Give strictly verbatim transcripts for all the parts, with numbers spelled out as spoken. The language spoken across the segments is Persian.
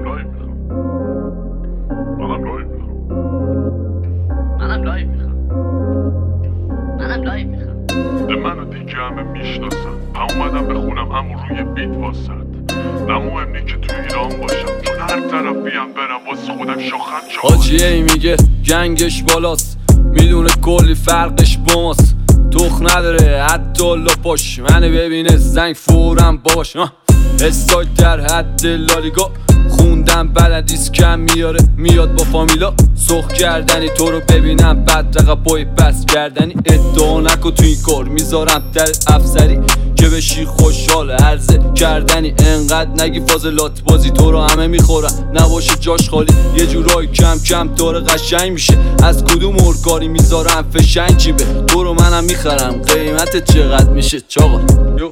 منم لایو میخوام منم لایو میخوام منم لایو میخوام منم لایو میخوام ده منو دیگه همه میشناسن پا اومدم بخونم امو روی بیت واسد. نه مهم نی که تو ایران باشم چون هر طرفیم برم واسه خودم شاخم چاقال. حاجی ای میگه جنگش بالاست میدونه کلی فرقش با ماست. تخ نداره حتی لاپاش منو ببینه زنگ فورم باش. استایل در حد لالیگا خوندم بلدیست کم میاره میاد با فامیلا سخ کردنی تو رو ببینم بعد رقب پای بس کردنی. ادعا نکن تو این کار میذارم در افسری که بشی خوشحال عرضه کردنی. انقدر نگی فاضلات بازی تو رو همه میخورن نباشه جاش خالی یه جورایی کم کم داره قشنگ میشه. از کدوم ارکاری میذارم فشنگ چی به تو رو منم میخرم قیمت چقدر میشه چاقال.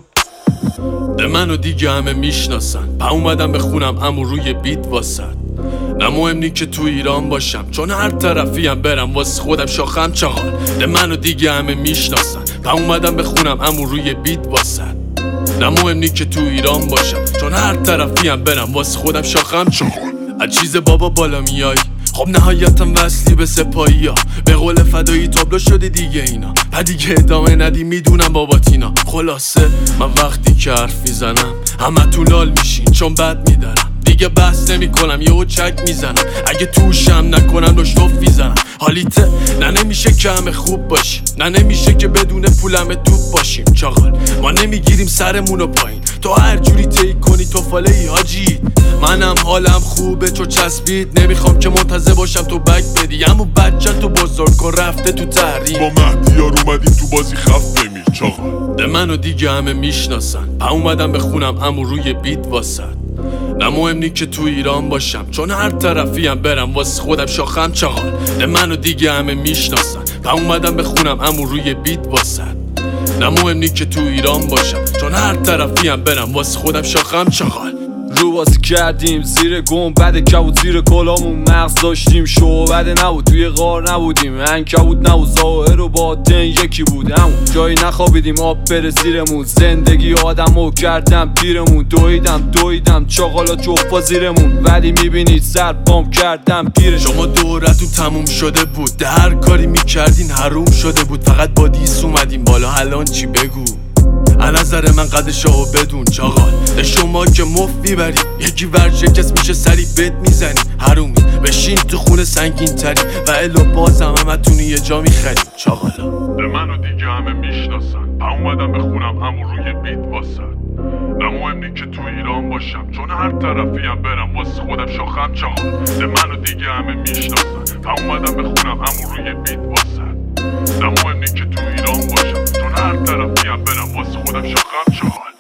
ده منو دیگه همه میشناسن پا اومدم بخونم امو روی بیت واسد. نه مهم نی که تو ایران باشم چون هر طرفیم برم واسه خودم شاخم چاقال. ده منو دیگه همه میشناسن پا اومدم بخونم امو روی بیت واسد. نه مهم نی که تو ایران باشم چون هر طرفیم برم واسه خودم شاخم چاقال. از چیز بابا بالا میای خب نهایتم وصلی به سپایی ها به قول فدایی تابلو شده دیگه اینا پا دیگه ادامه ندی میدونم باباتینا. خلاصه من وقتی که حرف میزنم همه تو لال میشین چون بد میدارم دیگه بحث نمی کنم یهو چک میزنم اگه توشم نکنم رشتوف میزنم. حالیته نه نمیشه که همه خوب باشی نه نمیشه که بدون پولم توپ باشیم چاقال. ما نمیگیریم سرمونو پایین تو هر جوری طی کنی تو فاله ای حاجی. منم حالم خوبه چو چسبید نمیخوام که منتظر باشم تو بک بدی امو بچه تو بزرگ کن رفته تو تحریم با مهدیار اومدیم تو بازی خف بمیر چاقال. ده منو دیگه همه میشناسن پا اومدم بخونم امو روی بیت واسد. نه مهم نی که تو ایران باشم چون هر طرفیم برم واسه خودم شاخم چاقال. ده منو دیگه همه میشناسن پا اومدم بخونم امو روی بیت واسد. نه مهم نی که تو ایران باشم چون هر طرفیم برم واسه خودم شاخم چاقال. رو بازی کردیم زیر گنبد کبود زیر کلامون مغز داشتیم شعبده نبود توی غار نبودیم عنکبوت نبود ظاهر و باطن یکی بود همون جایی نخوابیدیم آب بره زیرمون زندگی آدمو کردم پیرمون دویدم دویدم چاقالا جفا زیرمون ولی میبینید سر بام کردم پیرش. شما دورتون تموم شده بود ده هر کاری میکردین حروم شده بود فقط با دیس اومدیم بالا الان چی بگو. از نظر من قدشاو بدون چاقال. ده شما که مفت میبری یکی ورشکست میشه سری بد میزنی حرومی بشین تو خونه سنگین تری و الا بازم همه تونی یه جا میخریم چاقالا. ده منو دیگه همه میشناسن پا اومدم بخونم امو روی بیت واسد. نه مهم نی که تو ایران باشم چون هر طرفیم برم واسه خودم شاخم چاقال. ده منو دیگه همه میشناسن پا اومدم بخونم امو روی بیت واسد. نه مهم نی که تو ایران باشم چون هر طرفیم برم واسه خودم شاخم چاقال.